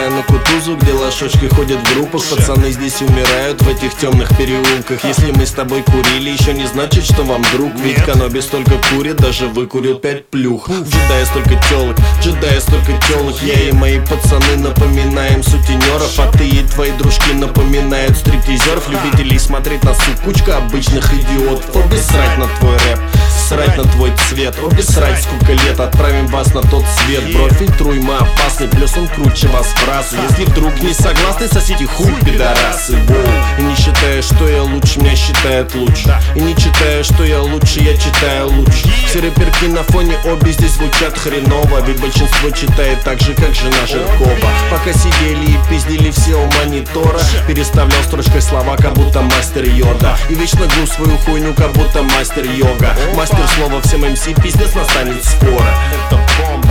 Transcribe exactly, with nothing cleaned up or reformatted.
Приезжаю на Кутузу, где лошочки ходят в группах. Пацаны здесь умирают в этих темных переулках. Если мы с тобой курили, еще не значит, что вам друг. Ведь Каноби столько курит, даже выкурил пять плюх. В джедае столько телок, в джедае столько телок. Я и мои пацаны напоминаем сутенеров, а ты и твои дружки напоминают стриптизеров. Любителей смотреть на суп, кучка обычных идиотов. Обесрать на твой рэп, срать на твой цвет. Обесрать сколько лет, отправим вас на тот свет. Бро, фильтруй, мы опасны, плюс он круче вас в раз. Если вдруг не согласны, сосите хуй, пидорасы. Воу. И не считая, что я лучше, меня считают лучше. И не читая, что я лучше, я читаю лучше. Все рэперки на фоне обе здесь звучат хреново, ведь большинство читает так же, как жена Жиркова. Пока сидели и пиздили все у монитора, переставлял строчкой слова, как будто мастер Йода. И вечно гну свою хуйню, как будто мастер йога. Мастер слова всем эм си, пиздец настанет скоро. Это бомба.